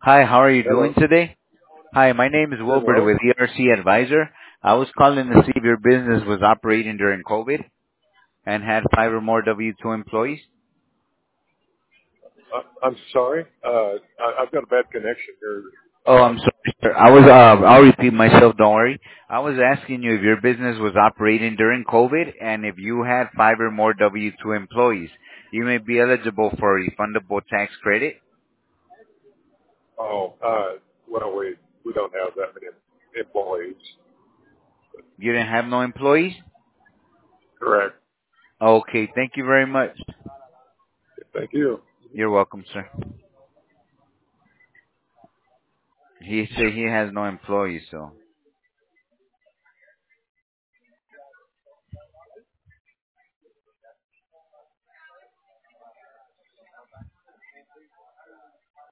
Hi, how are you doing Hello. today? Hi, my name is Doing Wilbert well. with ERC Advisor. I was calling to see if your business was operating during COVID and had 5 or more W-2 employees. I'm sorry. I've got a bad connection here. Oh, I'm sorry, sir. I'll repeat myself, don't worry. I was asking you if your business was operating during COVID and if you had 5 or more W-2 employees. You may be eligible for a refundable tax credit. Oh, well, we don't have that many employees. You didn't have no employees? Correct. Okay, thank you very much. Thank you. You're welcome, sir. He said he has no employees, so.